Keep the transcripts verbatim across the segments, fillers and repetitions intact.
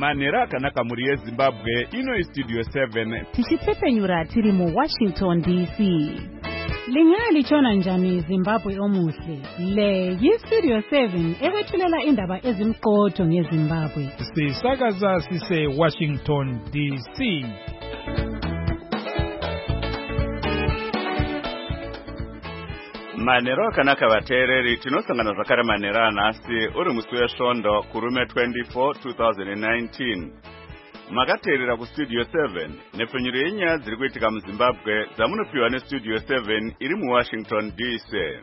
Manera akanaka muri yeZimbabwe, ino iStudio seven. Tichipfepenyura tiri mu Washington D C. Lingali chona njani Zimbabwe omuhle. Le yiStudio seven ekwethulela indaba ezimqotho ngeZimbabwe. Sisakaza sise Washington D C. Manero akanaka vateereri, tinosangana zvakare manera anhasi uri musi wesvondo kurume twenty-four two thousand nineteen. Makateerera kuStudio seven nepfenyuro yenyaya dziri kuitika muZimbabwe dzamunopiwa neStudio seven iri muWashington D C.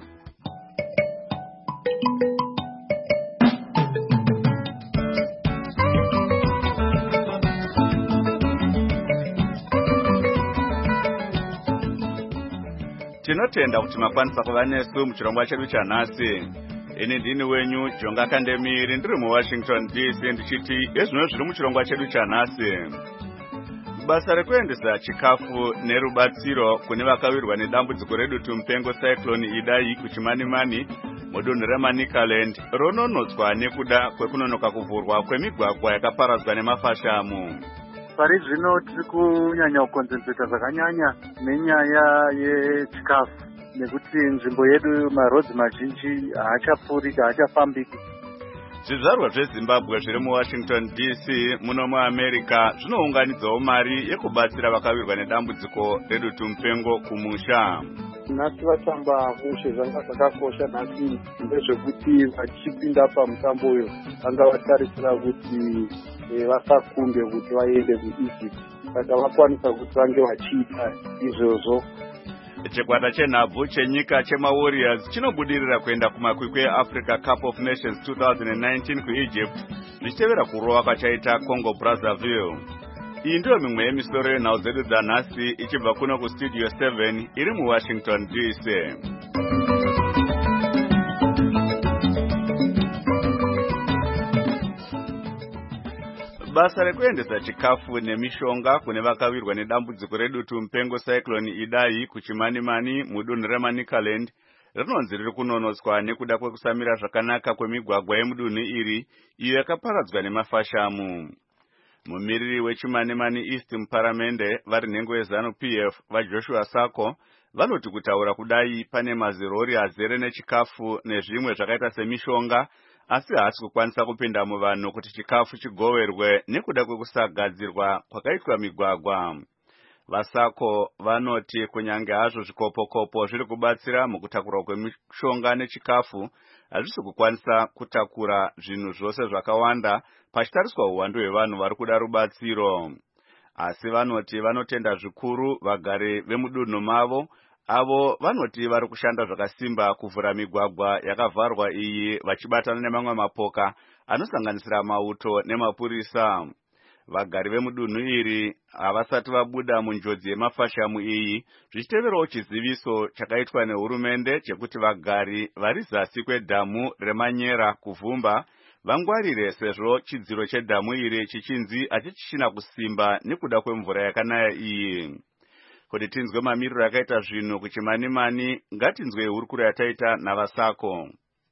Tinotenda kuti makwanisa kuva nesu muchirongwa chedu chanhasi. Ini ndini wenyu Jonga Kandemiri, ndiri muWashington D C ndichiti ezvino zviri muchirongwa chedu chanhasi. Basa rekuendesa chikafu nerubatsiro kune vakawirwa nedambudziko redutu mupengo cyclone Idai kuChimanimani mudunhu reManicaland rononotswa nekuda kwekunonoka kuvhurwa kwemigwagwa yakaparadzwa nemafashamu. Pari zvino tiri kunyanya kukonzentreta zvakanyanya nenyaya yechikafu nekuti nzvimbo yedu marodzi mazhinji haachapfuriki, haachafambiki. Zvizvarwa zveZimbabwe zviri muWashington D C muno muAmerica zvinounganidzawo mari yekubatsira vakawirwa nedambudziko redutu mupengo kumusha. Nhasi vatamba mushe zvanga zvakakosha nhasi ndezvekuti vachipinda pamutambo uyu vanga vatarisira kuti vasakunge kuti vaende kuEgypt, saka vakwanisa kuti vange vachiita izvozvo. Chikwata chenhabvu chenyika chemaWarriors chinobudirira kuenda kumakwikwi eAfrica Cup of Nations two thousand nineteen kuEgypt zvichitevera kurowa kwachaita Congo Brazzaville. Iyi ndiyo mimwe yemisoro yenhau dzedu dzanhasi ichibva kuno kuStudio seven iri muWashington D C. Basa rekuendesa chikafu nemishonga kune vakawirwa nedambudziko redutu mupengo cyclone Idai kuChimanimani mudunhu reManicaland rinonzi riri kunonotswa nekuda kwekusamira zvakanaka kwemigwagwa yemudunhu iri iyo yakaparadzwa nemafashamu. Mumiriri weChimanimani East muparamende vari nhengo yeZanu P F vaJoshua Sako vanoti kutaura kudai pane mazirori azere nechikafu nezvimwe zvakaita semishonga, asi haasi kukwanisa kupinda muvanhu kuti chikafu chigoverwe nekuda kwekusagadzirwa kwakaitwa migwagwa. Vasako vanoti kunyange hazvo zvikopokopo zviri kubatsira mukutakurwa kwemishonga nechikafu, hazvisi kukwanisa kutakura zvinhu zvose zvakawanda pachitariswa uwandu hwevanhu vari kuda rubatsiro. Asi vanoti vanotenda zvikuru vagari vemudunhu mavo, avo vanoti vari kushanda zvakasimba kuvhura migwagwa yakavharwa iyi vachibatana nemamwe mapoka anosanganisira mauto nemapurisa. Vagari vemudunhu iri havasati vabuda munjodzi yemafashamu iyi, zvichiteverawo chiziviso chakaitwa nehurumende chekuti vagari vari zasi kwedhamu reManyera kuvhumba vangwarire sezvo chidziro chedhamu iri chichinzi hachichina kusimba nekuda kwemvura yakanaya iyi. Kuti tinzwe mamiriro akaita zvinhu kuChimanimani, ngatinzwe hurukuro yataita naVasako.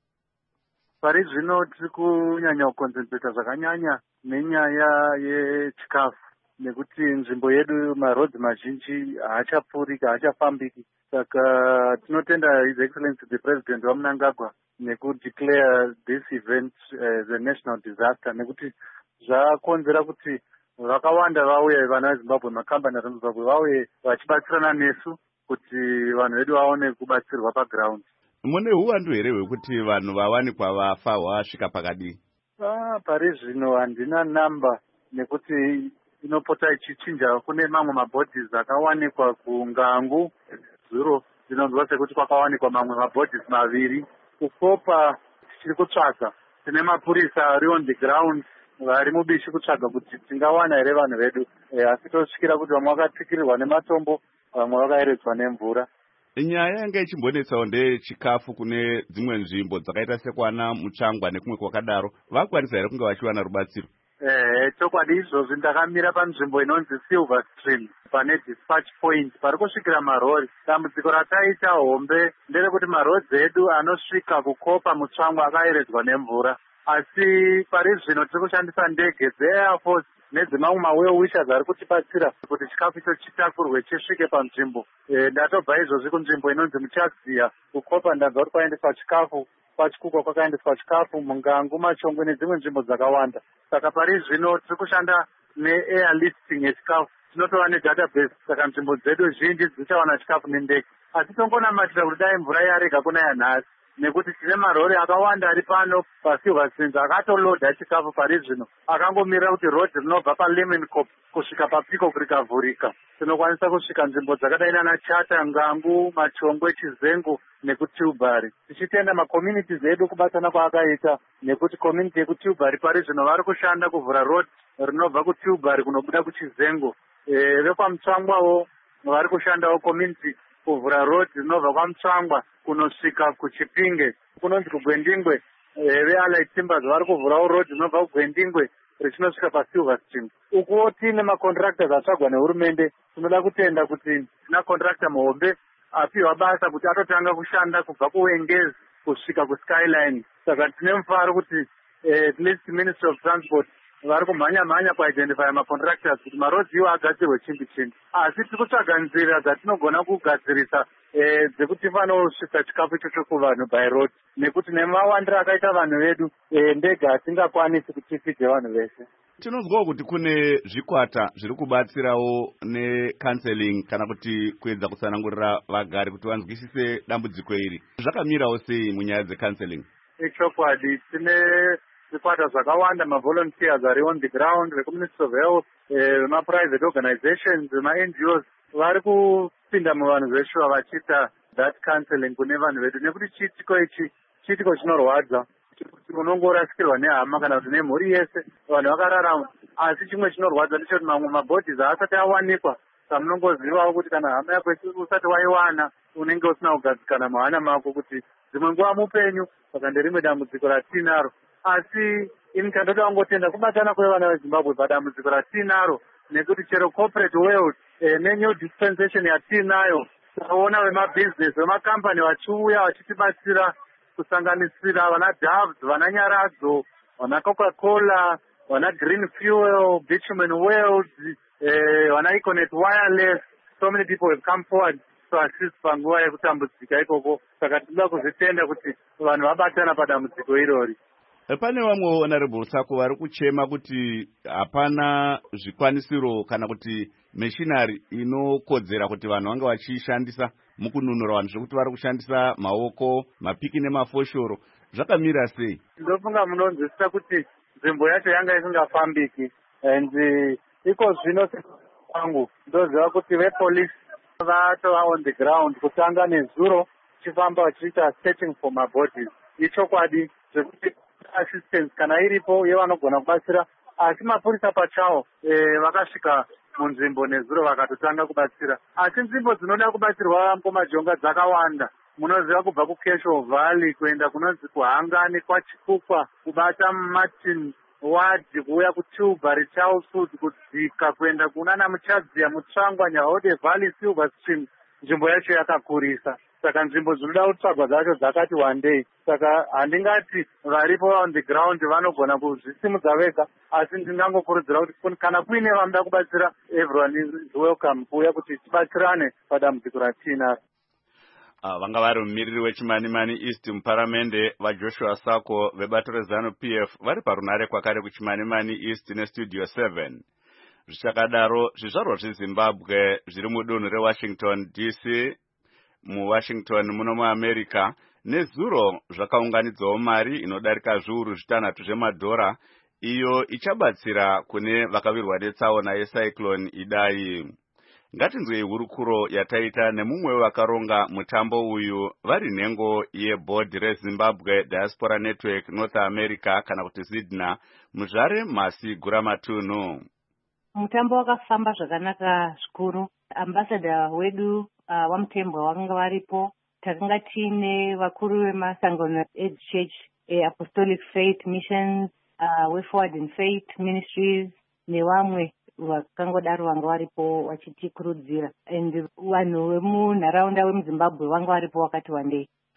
Pari zvino tiri kunyanya kukonzentreta zvakanyanya nenyaya yechikafu nekuti nzvimbo yedu marodzi mazhinji haachapfuriki, haachafambiki. Saka tinotenda His Excellency the President waMnangagwa nekudeclare this event as a national disaster, nekuti zvakonzera kuti vakawanda vauye vana veZimbabwe, makambani eZimbabwe vauye vachibatsirana nesu kuti vanhu vedu vaone kubatsirwa paground. Mune huwandu here hwekuti vanhu vawanikwa vafa hwasvika pakadii? Ah, pari zvino handina namba nekuti inopota ichichinja. Kune mamwe mabodies akawanikwa kuNgangu Zuro, zvinonzwa sekuti kwakawanikwa mamwe mabodies maviri. Kukopa tichiri kutsvaga, tine mapurisa ari on the ground vari mubishi kutsvaga kuti tingawana here vanhu vedu, asi tosvikira kuti vamwe vakatsikirirwa nematombo, vamwe vakaeredzwa nemvura. Nyaya yanga ichimbonetsawo ndeyechikafu kune dzimwe nzvimbo dzakaita sekwana Mutsvangwa nekumwe kwakadaro, vakwanisa here kunge vachiwana rubatsiro? Eh, chokwadi izvozvi ndakamira panzvimbo inonzi Silver Stream pane dispatch point pari kusvikira marori. Dambudziko rataita hombe nderekuti marodzi edu anosvika kukopa Mutsvangwa akaeredzwa nemvura. asi pari zvino tiri kushandisa ndege dzeair force nedzimamwe mawell wishers ari kutibatsira kuti chikafu icho chitakurwe chisvike panzvimbo. Ndatobva izvozvi kunzvimbo inonzi muchakziya kukopa ndabva kuti kwaendeswa chikafu, kwachikukwa kwakaendeswa chikafu, mungangu, machongwe nedzimwe nzvimbo dzakawanda. Saka pari zvino tiri kushanda neair lifting yechikafu, tinotova nedatabase, saka nzvimbo dzedu zhinji dzichawana chikafu nendege. Asi tongonamatira kuti dai mvura yarega kunaya nhasi, nekuti tine marori akawanda ari pano pasilver springs akatolodha chikafu pari zvino, akangomirira kuti road rinobva palemon cop kusvika papeacock rikavhurika. Tinokwanisa kusvika nzvimbo dzakadai nana Chata, Ngangu, Machongwe, Chizengo nekuTilbury, tichitenda macommunities edu kubatana kwaakaita, nekuti community yekuTilbury pari zvino vari kushanda kuvhura road rinobva kuTilbury kunobuda kuChizengo. E, vekwaMutsvangwawo vari kushandawo community kuvhura road rinobva kwaMutsvangwa kunosvika kuChipinge, kunonzi kuGwendingwe. E, veAllied Timbers vari kuvhurawo road rinobva kuGwendingwe richinosvika pasilver springs. Ukuwo tine macontractors atsvagwa nehurumende. Tinoda kutenda kuti tina contractor muhombe apiwa basa kuti atotanga kushanda kubva kuWengezi kusvika kuSkyline. Saka tine mufaro kuti at least Ministry of Transport vari kumhanya mhanya kuidentify macontractors kuti marodzi iwo agadzirwe chimbi chimbi. Asi tiri kutsvaga nzira dzatinogona kugadzirisa dzekuti tifanosvitsa chikafu ichocho kuvanhu by road, nekuti nemawandiro akaita vanhu vedu ndege hatingakwanisi kuti tifidhe vanhu vese. Tinonzwawo kuti kune zvikwata zviri kubatsirawo necounseling kana kuti kuedza kutsanangurira vagari kuti vanzwisise dambudziko iri. Zvakamirawo sei munyaya dzecounseling? Ichokwadi, tine zvikwata zvakawanda, mavolunteers ari on the ground, veku-Ministry of Health, vema-private organizations, vema-N G Os vari kupinda muvanhu veshuwa vachiita that counseling kune vanhu vedu, nekuti chiitiko ichi chiitiko chinorwadza. Unongorasikirwa nehama kana kuti nemhuri yese, vanhu vakararama. Asi chimwe chinorwadza ndechoti mamwe mabhodhis haasati awanikwa. Saka munongozivawo kuti kana hama yako usati waiwana unenge usina kugadzikana muhana mako kuti dzimwe nguva mupenyu, saka nderimwe dambudziko ratinaro. Asi ini chandoda kungotenda kubatana kwevana veZimbabwe padambudziko ratinaro, nekuti chero corporate world eh, nenew dispensation yatinayo, taona vemabhizinesi vemakompani vachiuya vachitibatsira kusanganisira vana Doves, vana Nyaradzo, vana Coca-Cola, vana Green Fuel, Bitumen World, eh, vana Econet Wireless. So many people have come forward to assist panguva yekutambudzika ikoko. Saka tinoda kuzvitenda kuti vanhu vabatana padambudziko irori. Pane vamwe honorable Tsako vari kuchema kuti hapana zvikwanisiro kana kuti machinery inokodzera kuti vanhu vange vachishandisa mukununura vanhu, zvekuti vari kushandisa maoko, mapiki nemafoshoro. Zvakamira sei? Ndofunga munonzwisisa kuti nzvimbo yacho yanga isingafambiki, and iko zvino kwangu ndoziva kuti vepolice vatova on the ground kutanga nezuro chifamba vachiita searching for my bodies. Ichokwadi zvekuti assistance kana iripo yevanogona kubatsira, asi mapurisa pachawo e, vakasvika munzvimbo nezuro vakatotanga kubatsira. Asi nzvimbo dzinoda kubatsirwa Mkomajonga dzakawanda. Munoziva kubva kuCashel Valley kuenda kunonzi kuHangani, kwaChikukwa, kubata Martin Ward, kuuya kuTilbury, Charleswood, kudzika kuenda kunana Muchadzia, Mutsvangwa, Nyahode Valley, Silver Springs. Nzvimbo yacho yakakurisa. Saka nzvimbo dzinoda kutsvagwa dzacho dzakati wandei. Saka handingati varipo on the ground vanogona kuzvisimudza vega, asi ndingangokurudzira kuti kana kuine vanoda kubatsira, everyone is welcome kuuya kuti tibatsirane padambudziko ratinaro. Uh, vanga vari mumiriri weChimanimani East muparamende vaJoshua Sako vebato reZanu P F vari parunare kwakare kuChimanimani East nestudio seven. Zvichakadaro zvizvarwa zveZimbabwe zviri mudunhu reWashington D C muWashington muno muAmerica nezuro zvakaunganidzawo mari inodarika zviuru zvitanhatu zvemadhora iyo ichabatsira kune vakavirwa netsaona yecyclone Idai. Ngatinzwei hurukuro yataita nemumwe wevakaronga mutambo uyu vari nhengo yeboard reZimbabwe Diaspora Network North America kana kuti ZIDNA, Muzvare Masi Guramatunhu. Mutambo wakafamba zvakanaka zvikuru. Ambassador wedu uh, wamutembwe vakanga varipo. Takanga tine vakuru vemasangano eChurch, eh, Apostolic Faith Missions, uh, Way Forward in Faith Ministries nevamwe vakangodaro vanga varipo vachitikurudzira, and vanhu vemunharaunda vemuZimbabwe vanga varipo wakati wandei.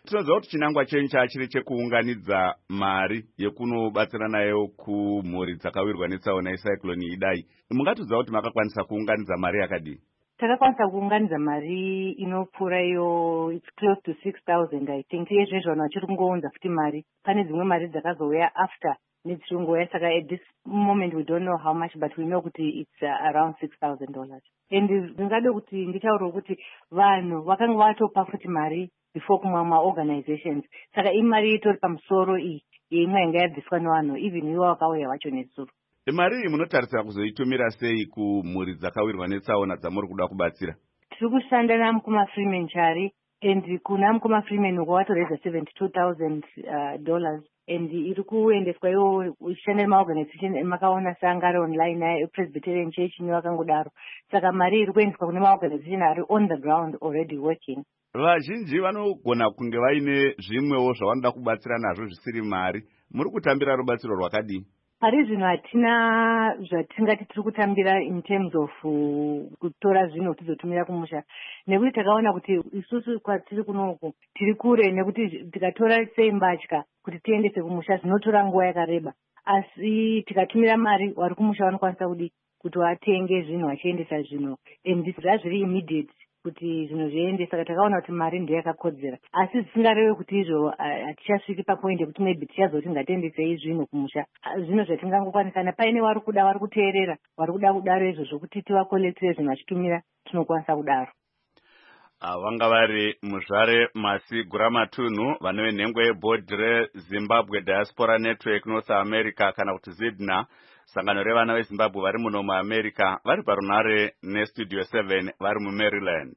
Tinoziva kuti chinangwa chenyu chachiri chekuunganidza mari yekunobatsira nayo kumhuri dzakawirwa netsaona yecyclone Idai. Mungatiudza kuti makakwanisa kuunganidza mari yakadii? Takakwanisa kuunganidza mari inopfuura iyo it's close to six thousand I think. Izvezvo vanhu vachiri kungounza futi mari. Pane dzimwe mari dzakazouya after nedzirungoya, saka at this moment we don't know how much, but we know kuti it's uh, around six thousand dollars. And ndingade kuti ndichaura kuti vanhu vakanga vatopa futi mari before kumwa maorganizations, saka imari itori pamusoro iyi yeimwe yanga yabviswa nevanhu, even ivo vakauya vacho nesuru. Mari iyi munotarisira kuzoitumira sei kumhuri dzakawirwa netsaona dzamuri kuda kubatsira? Tiri kushanda naMukoma Freeman Chari, and kuna Mukoma Freeman wakatoreza seventy-two thousand dollars, and iri kuendeswa iwo ishanda nemaorganization makaona sangari online Presbyterian Church nevakangodaro, saka mari iri kuendeswa kune maorganization ari on the ground already working. Vazhinji vanogona kunge vaine zvimwewo zvavanoda kubatsira nazvo zvisiri mari. Muri kutambira rubatsiro rwakadii? Pari zvino hatina zvatingati tiri kutambira in terms of kutora zvinhu tizotumira kumusha, nekuti takaona kuti isusu kwatiri kunoku tiri kure, nekuti tikatora sei mbatya kuti tiendese kumusha zvinotora nguva yakareba, asi tikatumira mari vari kumusha vanokwanisa kudi kuti vatenge zvinhu vachiendesa zvinhu, and zvazviri immediate kuti zvinhu zviende. Saka takaona kuti mari ndiyo yakakodzera, asi zvisingareve kuti izvo hatichasviki papoint yekuti maybe tichazoti ngatiendesei zvinhu kumusha. Zvinhu zvatingangokwanisana, paine vari kuda vari kuteerera vari kuda kudaro izvo zvokuti tivakoletire zvinhu vachitumira, tinokwanisa kudaro. Vanga vari Muzvare Masi Guramatunhu, vane venhengwe yebhodhi reZimbabwe Diaspora Network North America kana kuti ZIDNA, sangano revana veZimbabwe vari muno muAmerica, vari parunare neStudio seven vari muMaryland.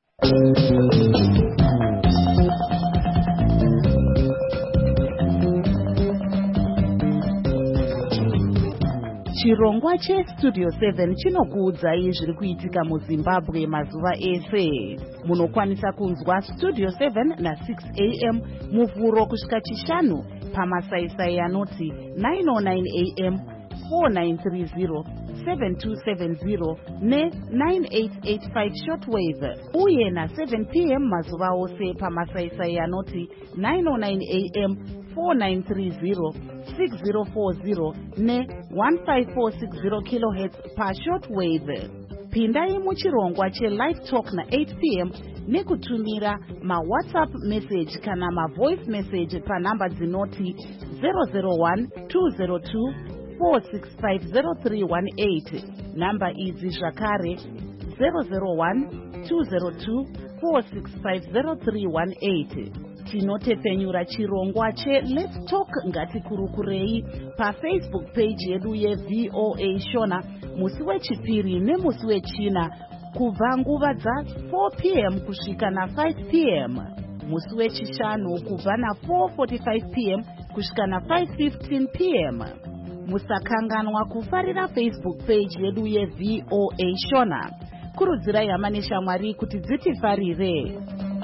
Chirongwa cheStudio seven chinokuudzai zviri kuitika muZimbabwe mazuva ese. Munokwanisa kunzwa Studio seven na six a m muvhuro kusvika chishanu pamasaisai anoti nine oh nine a m, four nine three zero, seven two seven zero ne nine eight eight five shortwave, uye na seven p m mazuva ose pamasaisai anoti nine oh nine a m, four nine three zero, six zero four zero ne one five four six zero kilohertz pa shortwave. Pindai muchirongwa cheLive Talk na eight p m nekutumira ma WhatsApp message kana ma voice message pa namba dzinoti zero zero one two zero two four six five zero three one eight. Namba idzi zvakare zero zero one two zero two four six five zero three one eight. Tinotepenyura chirongwa che Let's Talk Ngatikurukurei pa Facebook page yedu ye V O A Shona musi wechipiri nemusi wechina kubva nguva dza four p m kusvika na five p m, musi wechishanu kubva na four forty-five p m kusvika na five fifteen p m. Musakanganwa kufarira Facebook page yedu ye V O A Shona. Kurudzirai hama neshamwari kuti dzitifarire.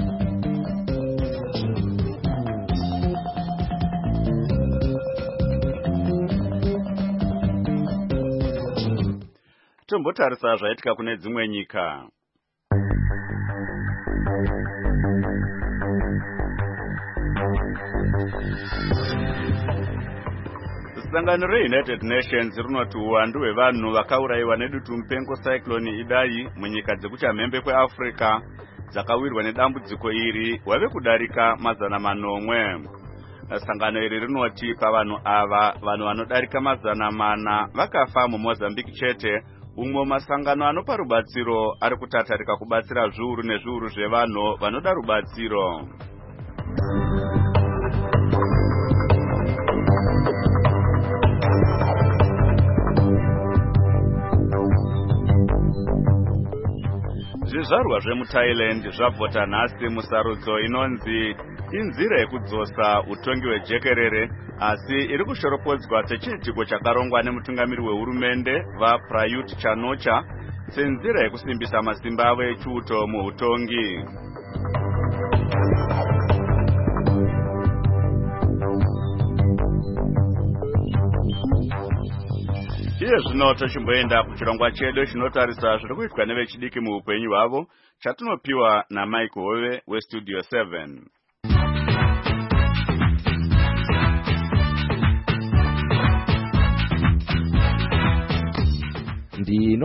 Tombotarisa zvaitika kune dzimwe nyika. Sangano reUnited Nations rinoti uwandu hwevanhu vakaurayiwa nedutu mupengo cyclone Idai munyika dzekuchamhembe kweAfrica dzakawirwa nedambudziko iri hwave kudarika mazana manomwe. Sangano iri rinoti pavanhu ava vanhu vanodarika mazana mana vakafa muMozambique chete, umwe masangano anopa rubatsiro ari kutatarika kubatsira zviuru nezviuru zvevanhu vanoda rubatsiro. Zvizvarwa zvemuThailand zvavhota nhasi musarudzo inonzi inzira yekudzosa utongi hwejekerere, asi iri kushoropodzwa sechiitiko chakarongwa nemutungamiri wehurumende vaPrayut Chan-ocha senzira yekusimbisa masimba avo echiuto muhutongi. Iye zvino tochimboenda kuchirongwa chedu chinotarisa zviri kuitwa nevechidiki muupenyu hwavo, chatinopiwa naMike Hove weStudio seven.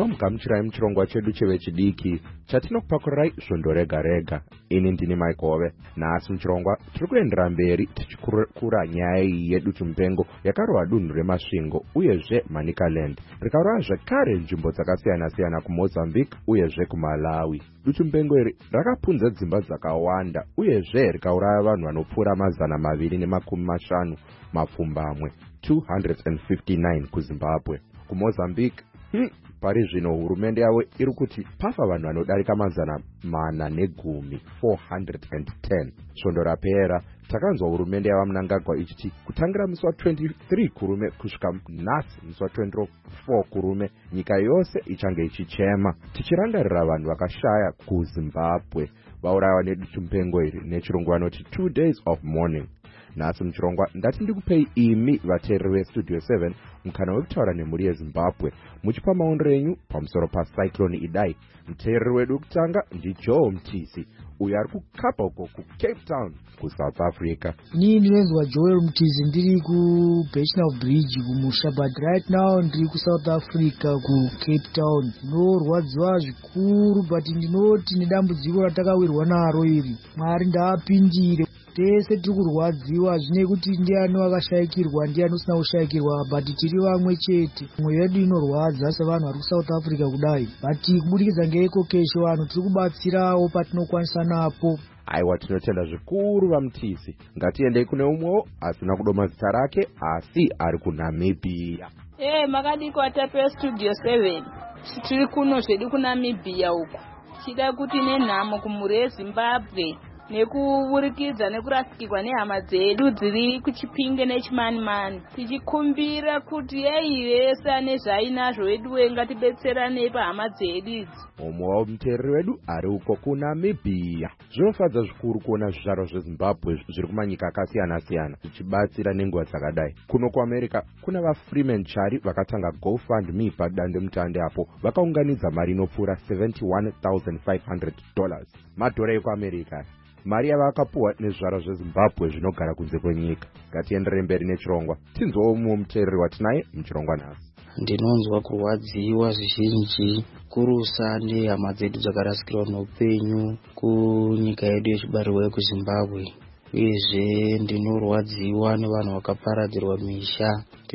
zvino mugamuchirai muchirongwa chedu chevechidiki chatinokupakurai svondo rega rega. Ini ndini Maikove. Nhasi muchirongwa tiri kuendera mberi tichikura nyaya yedutu mupengo yakarova dunhu remasvingo uyezve Manicaland, rikarova zvekare nzvimbo dzakasiyana siyana kuMozambique uyezve kuMalawi. Dutu mupengo iri rakapunza dzimba dzakawanda uyezve rikauraya vanhu vanopfuura mazana maviri nemakumi mashanu mapfumbamwe two hundred fifty-nine kuZimbabwe. KuMozambique hmm, pari zvino hurumende yavo iri kuti pafa vanhu vanodarika mazana mana negumi four hundred ten. Svondo rapera takanzwa hurumende yava Mnangagwa ichiti kutangira musi wa twenty-three kurume kusvika nhasi musi wa twenty-four kurume nyika yose ichange ichichema tichirangarira vanhu vakashaya kuZimbabwe vaurayiwa nedutu mupengo iri, nechirungu vanoti two days of mourning. Nhasi muchirongwa ndati ndikupei imi vateereri veStudio seven mukana wekutaura nemhuri yeZimbabwe muchipa maonero enyu pamusoro pacyclone Idai. Muteereri wedu wekutanga ndiJoe Mtisi uyo ari kukapa uko kuCape Town kuSouth Africa. Inini ndinonzwa Joel Mtisi ndiri kuBasinal Bridge kumusha, but right now ndiri kuSouth Africa kuCape Town. Ndinorwadziwa zvikuru, but ndinoti nedambudziko ratakawirwa naro iri Mwari ndaapindire. Tese tiri kurwadziwa zvine kuti ndiani wakashayikirwa ndiani usina kushayikirwa, but tiri vamwe chete. Mwoyo yedu inorwadza sevanhu vari kuSouth Africa kudai, but kubudikidza ngeiko keshe vanhu tiri kubatsirawo patinokwanisa napo. Aiwa, tinotenda zvikuru vaMtisi. Ngatiendei kune umwewo asina kudoma zita rake asi ari kuNamibia. Eh, makadiko atape Studio seven. Tiri kuno zvedu kuNamibia uko. Chida kuti nenhamo kumhuri yeZimbabwe nekuburikidza nekurasikirwa nehama dzedu dziri kuChipinge neChimanimani, tichikumbira kuti yei vese ane zvainazvo wedu wengatibetserane pahama dzedu idzi. Umwe wamuteereri wedu ari uko kuNamibia. Zvinofadza zvikuru kuona zvizvarwa zveZimbabwe zviri kumanyika akasiyana siyana zvichibatsira nenguva dzakadai. Kuno kuAmerica kuna vaFreeman Chari vakatanga GoFundMe padande mutande apo vakaunganidza mari inopfuura seventy-one thousand five hundred dollars, madhora ekuAmerica. Mari yavakapuwa nezvizvarwa zveZimbabwe zvinogara kunze kwenyika. Ngatienderere mberi nechirongwa. Tinzwawo mumwe muteereri watinaye muchirongwa nhasi. Ndinonzwa kurwadziwa zvizhinji kurusa nehama dzedu dzakarasikirwa neupenyu kunyika yedu yechibarirwa yekuZimbabwe. Uyezve ndinorwadziwa nevanhu vakaparadzirwa misha.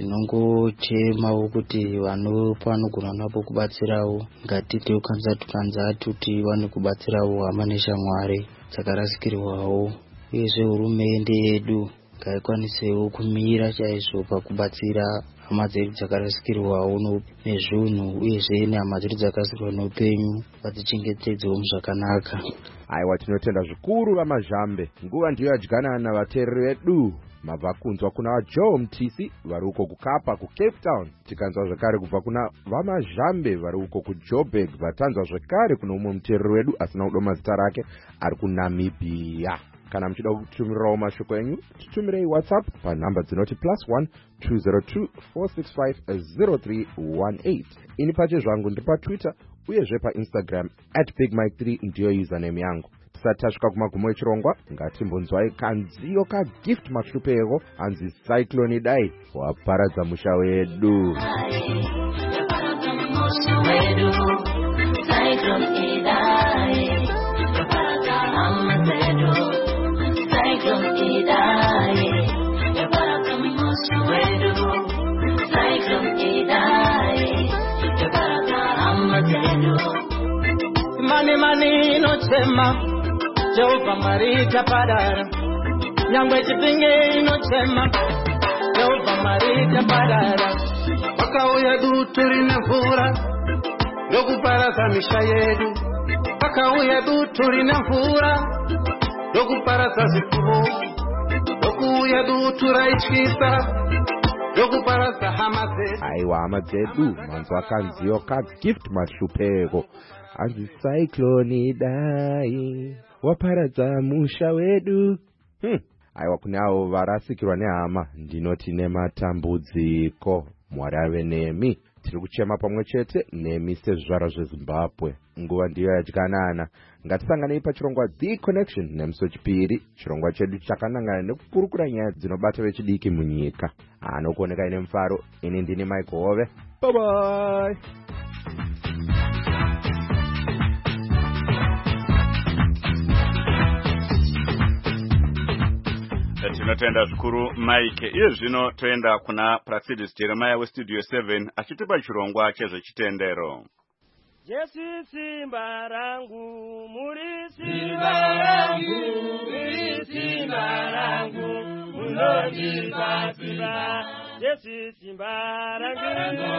Ndinongochemawo kuti vanopa vanogona napo kubatsirawo ngatitewo kanzatu kanzatu kuti vane kubatsirawo hama neshamwari dzakarasikirwawo. Uyezve hurumende yedu ngaikwanisewo kumira chaizvo pakubatsira hama dzedu dzakarasikirwawo nezvunhu uyezve nehama dzedu dzakarasikirwa neupenyu vadzichengetedzewo zvakanaka. Aiwa, tinotenda zvikuru vaMazhambe. Nguva ndiyo yadyanana navateereri vedu. Mabva kunzwa kuna vaJoe Mtisi vari uko kuKapa kuCape Town. Tikanzwa zvekare kubva kuna vaMazhambe vari uko kuJoburg. Vatanzwa zvekare kuna umwe muteereri wedu asina kudoma zita rake ari kuNamibia. Kana muchida kutumirawo mashoko enyu, tutumirei WhatsApp panhamba dzinoti plus one two zero two four six five zero three one eight. Ini pache zvangu ndiri paTwitter uyezve paInstagram at big mike three ndiyo username yangu. Tisati tasvika kumagumo echirongwa, ngatimbonzwai kanziyo kaGift Mahlupero anzi Cyclone Idai waparadza musha wedu. Mani mani no chema Jehova marita padara Nyangwe Chipinge no chema Jehova marita padara Wakauya duturi nefura Dokuparaza misha yedu Wakauya duturi nefura Dokuparaza zikubo Dokuya dutura ichisa Dokuparaza hama zedu. Aiwa, hama zedu manzwa kanziyo kaGift Mahlupero anzi Cyclone Idai waparadza musha wedu. Hmm. Aiwa, kune avo varasikirwa nehama ndinoti nematambudziko. Mwari ave nemi. Tiri kuchema pamwe chete nemi sezvizvarwa zveZimbabwe. Nguva ndiyo yadyanana. Ngatisanganei pachirongwa The Connection nemusi wechipiri. Chirongwa chedu chakanangana nekupurukura nyaya dzinobata vechidiki munyika. Anokuoneka ine mufaro. Ini ndini Maikove. Bye bye. tinotenda zvikuru Mike. Iye zvino toenda kuna Praxidis Jeremiah westudio seven achitipa chirongwa chezvechitendero. Jesu simba rangu, muri simba rangu, muri simba rangu, munondipa simba. Jesu simba rangu.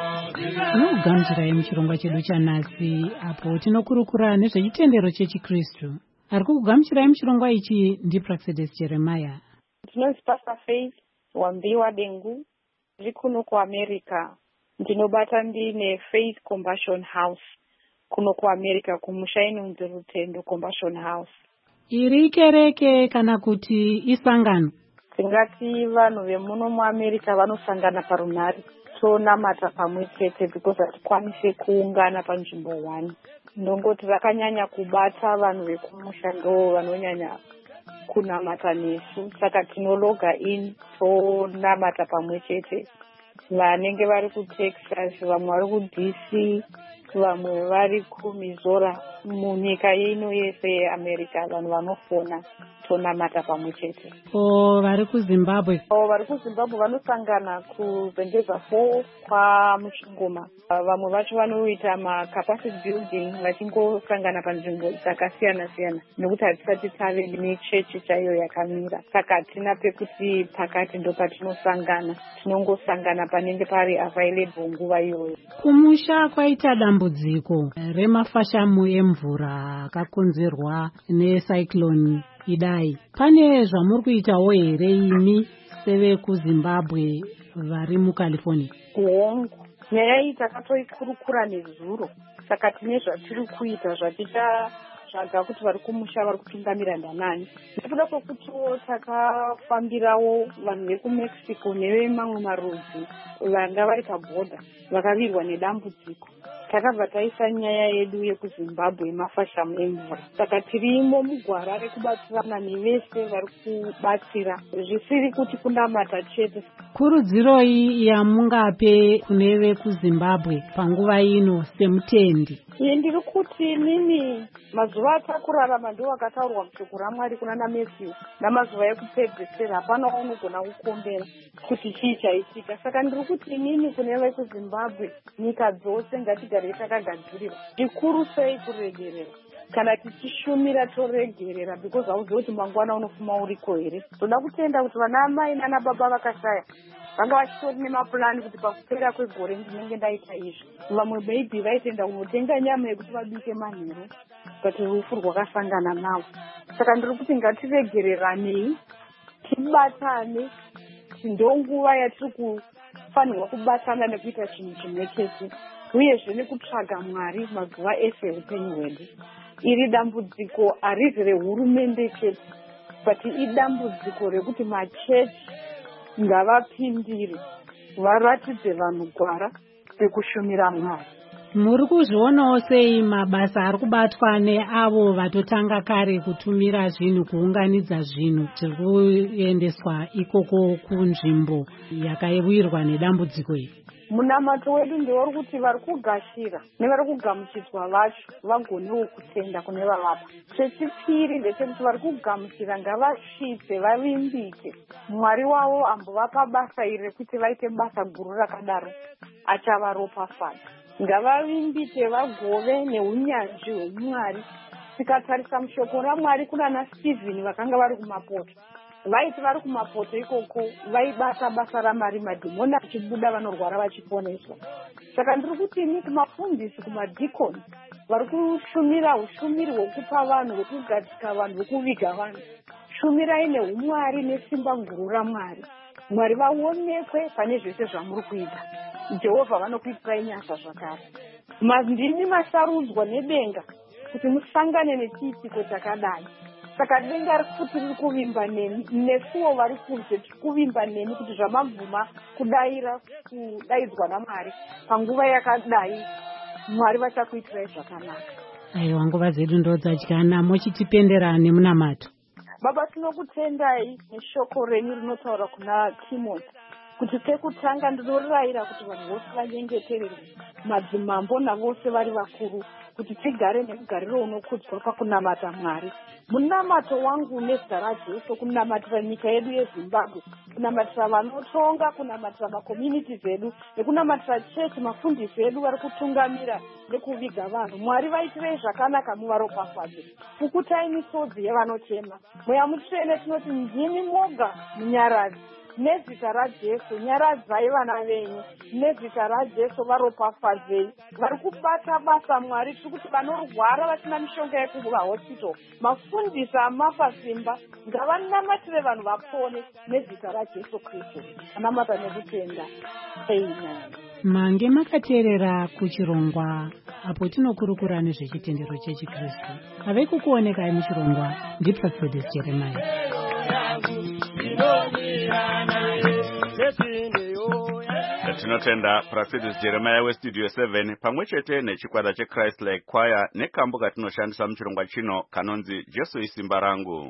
Tinokugamuchirai muchirongwa chedu chanhasi apo tinokurukura nezvechitendero chechikristu. Ari kukugamuchirai muchirongwa ichi ndiPraxidis Jeremiah. Tinonzi Pastor Faith Wambiwa Dengu, ndiri kuno kuAmerica. Ndinobata ndine Faith Compassion House kuno kuAmerica, kumusha inonzi Rutendo Compassion House. Iri kereke kana kuti isangano? Tingati vanhu vemuno muAmerica vanosangana parunhare tonamata pamwe chete because hatikwanise kuungana panzvimbo one. Ndongoti vakanyanya kubata vanhu vekumusha ndo vanonyanya kunamata nesu, saka tinologa in tonamata pamwe chete. Vanenge vari kuTexas, vamwe vari kuD C, vamwe vari kuMizora, munyika ino yese yeAmerica vanhu vanofona tonamata pamwe chete. O vari kuZimbabwe? O vari kuZimbabwe vanosangana kuZengeza four kwaMuchingoma. Vamwe vacho vanoita macapacity building vachingosangana panzvimbo dzakasiyana siyana nekuti hatisati tave nechechi chaiyo yakamira, saka hatina pekuti pakati ndo patinosangana, tinongosangana panenge pari available nguva iyoyo. Kumusha kwaita dambudziko remafashamu emvura akakonzerwa necyclone Idai. Pane zvamuri kuitawo here imi sevekuZimbabwe vari muCalifornia? Kuhongu nyaya iyi takatoikurukura nezuro, saka tine zvatiri kuita zvatichatsvaga kuti vari kumusha vari kutungamira ndanani. Nekuda kwekutiwo takafambirawo vanhu vekuMexico nevemamwe marudzi vanga vari pabhodha vakavirwa nedambudziko. Takabva taisa nyaya yedu yekuZimbabwe mafashamu emvura, saka tirimo mugwara rekubatsirana nevese vari kubatsira, zvisiri kuti kunamata chete. Kurudziro iyi yamungape kune vekuZimbabwe panguva ino semutendi? Iye ndiri kuti nini mazuva atakurarama ndo akataurwa mushoko raMwari kuna naMathew, namazuva ekupedzisira hapana unogona kukombera kuti chii chaitika. Saka ndiri kuti nini kune vekuZimbabwe, nyika dzose ngatigare takagadzirirwa, zvikuru sei kuregerera. Kana tichishumira toregerera, because hauzivi kuti mangwana unofuma uriko here. Toda kutenda kuti vana amai nana baba vakashaya vanga vachitori nemapurani kuti pakupera kwegore ndinenge ndaita izvi. Vamwe maybe vaitenda kunotenga nyama yekuti vabike manheru, kuti rufu rwakasangana navo. Saka ndiri kuti ngatiregereranei, tibatane, ndonguva yatiri kufanirwa kubatana nekuita chinhu chimwe chete, uyezve nekutsvaga Mwari mazuva ese eupenyu hwedu. Iri dambudziko harizi rehurumende chete, but idambudziko rekuti machechi ngavapindire, varatidze vanhu gwara rekushumira Mwari. Muri kuzvionawo sei mabasa ari kubatwa neavo vatotanga kare kutumira zvinhu, kuunganidza zvinhu zviri kuendeswa ikoko kunzvimbo yakawirwa nedambudziko iri? Munamato wedu ndeuri kuti vari kugashira nevari kugamuchidzwa vacho vagonewo kutenda kune vavapa. Chechipiri ndechekuti vari kugamuchira ngavasvitse, vavimbike. Mwari wavo ambovapa basa iri rekuti vaite basa guru rakadaro, achavaropafadza. Ngavavimbike vagove neunyanzvi hweMwari. Tikatarisa mushoko raMwari kuna naSteven vakanga vari kumapoto, vaiti vari kumapoto ikoko vaibata basa raMwari, madhimoni achibuda, vanorwara vachiponeswa. Saka ndiri kuti ini kumafundisi, kumadhikoni vari kushumira ushumiri hwekupa vanhu, hwekugadzika vanhu, hwekuviga vanhu, shumirai neumwari nesimba guru raMwari. Mwari vaonekwe pane zvese zvamuri kuita. Jehovha vanokuitirai nyasha zvakare. Ndimi masarudzwa nedenga kuti musangane nechiitiko chakadai. Saka denga rikuti riri kuvimba nemi, nesuwo vari kunze tiri kuvimba nemi kuti zvamabvuma kudaira kudaidzwa naMwari panguva yakadai, Mwari vachakuitirai zvakanaka. Aiwa, nguva dzedu ndo dzadyana, mochitipendera nemunamato. Baba, tinokutendai neshoko renyu rinotaura kuna Timothy kuti sekutanga ndinorayira kuti vanhu vose vanyengetererwe, madzimambo navose vari vakuru, kuti tigare nemugariro unokudzwa pakunamata Mwari. Munamato wangu nezita raJesu kunamatira nyika yedu yeZimbabwe, kunamatira vanotonga, kunamatira makomuniti edu, nekunamatira chechi mafundisi edu vari kutungamira nekuviga vanhu. Mwari vaitirei zvakanaka, muvaropafadze. Pukutai misodzi yevanochema. Mweya Mutsvene tinoti ndimi moga munyaradzi. Nezita raJesu nyaradzai vana venyu. Nezita raJesu varopafadzei. Vari kubata basa Mwari, tiri kuti vanorwara vasina mishonga yekuvahospital, mafundisi amafa simba ngavanamatire vanhu vapone nezita raJesu Kristu. Anamata nekutenda. Amen. Mange makateerera kuchirongwa apo tinokurukura nezvechitendero chechikristu. Ave kukuonekai muchirongwa ndiProfetes Jeremiah. Tinotenda Prophetess Jeremiah westudio seven pamwe chete nechikwata cheChrist Like Choir nekambo katinoshandisa muchirongwa chino kanonzi Jesu isimba rangu.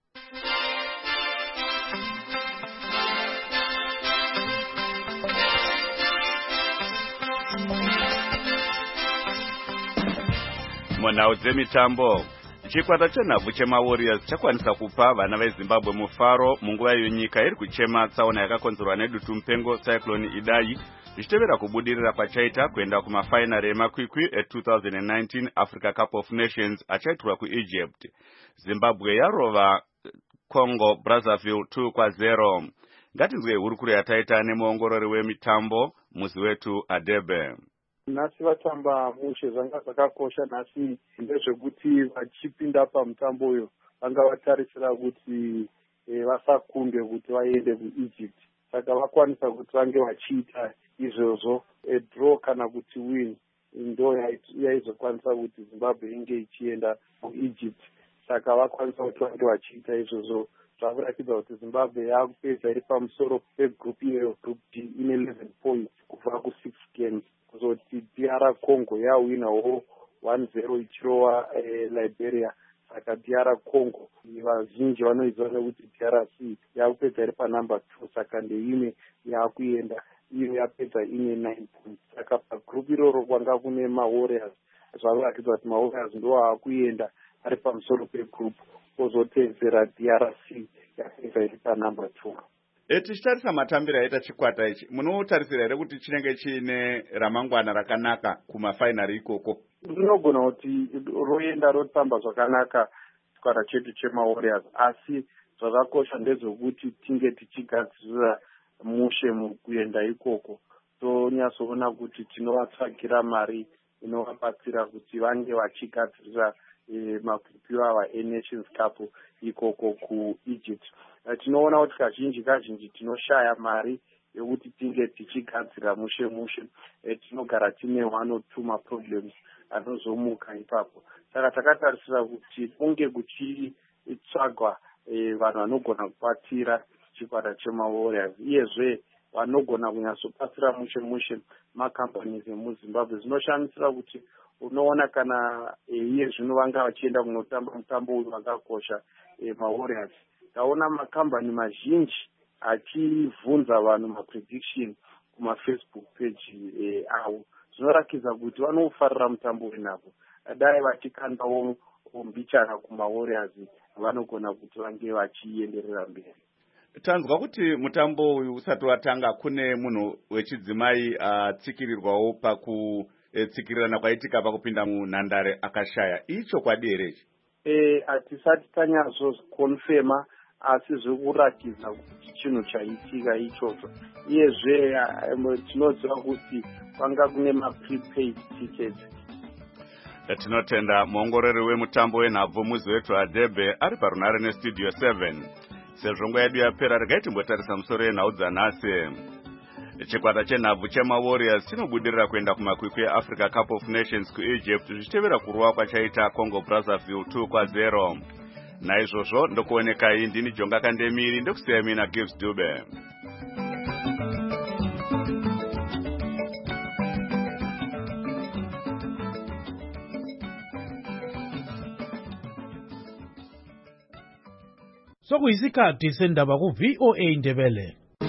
Munhau dzemitambo, chikwata chenhabvu chemaWarriors chakwanisa kupa vana veZimbabwe mufaro munguva yenyika iri kuchema tsaona yakakonzerwa nedutu mupengo Cyclone Idai, zvichitevera kubudirira kwachaita kuenda kumafainari emakwikwi e-twenty nineteen Africa Cup of Nations achaitirwa kuEgypt. Zimbabwe yarova Congo Brazzaville two kwa zero. Ngatinzwe hurukuro yataita nemuongorori wemitambo muzi wetu Adebe. Nhasi vatamba mushe zvanga zvakakosha nhasi ndezvekuti vachipinda pamutambo uyo vanga vatarisira kuti e, vasakunde kuti vaende kuEgypt, saka vakwanisa kuti vange vachiita izvozvo. E, draw kana kuti win ndo yaizokwanisa kuti Zimbabwe inge ichienda kuEgypt, saka vakwanisa kuti vange vachiita izvozvo. Zvakuratidza kuti Zimbabwe yakupedza iri pamusoro pegroup iyoyo, group D, ine eleven points kubva ku-six games. Kuzoti D R Congo yawinawo one zero ichirova eh, Liberia, saka D R Congo vazhinji vanoiziva nekuti D R C yakupedza iri panumber two, saka ndeimwe yakuenda iyo yapedza ine nine points. Saka pagroup iroro kwanga kune maWarriors, zvakuratidza kuti maWarriors ndo akuenda ari pamusoro pegroup, kozotevera D R C yapedza iri panumber two. Tichitarisa matambiro aita chikwata ichi, munotarisira here kuti chinenge chiine ramangwana rakanaka kumafainari ikoko? Rinogona kuti roenda rotamba zvakanaka chikwata chedu chemaWarriors, asi zvakakosha ndezvekuti tinge tichigadzirira mushe mukuenda ikoko. Tonyatsoona kuti tinovatsvagira mari inovabatsira kuti vange vachigadzirira e, makwikwi ava eNations Cup ikoko kuEgypt. Tinoona kuti kazhinji kazhinji tinoshaya mari yekuti tinge tichigadzira mushe mushe. E, tinogara tine one or two maproblems anozomuka ipapo, saka takatarisira kuti kunge kuchitsvagwa e, vanhu vanogona kubatira chikwata chemaWarriors, iyezve vanogona kunyatsobatsira mushe mushe macompanies emuZimbabwe. Zvinoshamisira kuti unoona kana e, iye zvino vanga vachienda kunotamba mutambo uyu wakakosha e, maWarriors, taona makambani mazhinji achivhunza vanhu maprediction kumafacebook page e, avo. Zvinorakidza kuti vanofarira mutambo wenhavo, dai vachikandawo mbichana kumaWarriors vanogona kuti vange vachienderera mberi. Tanzwa kuti mutambo uyu usati watanga kune munhu wechidzimai atsikirirwawo pakutsikirirana kwaitika pakupinda munhandare akashaya. Icho kwadi here ichi? Eh, hatisati tanyatsokonfema, asi zvikuratidza kuti chinhu chaitika ichocho. Iyezve tinoziva kuti kwanga kune maprepaid tickets. Tinotenda muongorori wemutambo wenhabvu muzi wetu Adebe ari parunare nestudio seven. Sezvo nguva yedu yapera, regai timbotarisa musoro yenhau dzanhasi. Chikwata chenhabvu chemaWarriors chinobudirira kuenda kumakwikwi eAfrica Cup of Nations kuEgypt, zvichitevera kurova kwachaita Congo Brazzaville two kwa zero. Naizvozvo ndokuonekai ndini Jonga Kandemiri, ndokusiya mina Gibbs Dube. Sokuyisikhathi sendaba ku V O A Ndebele.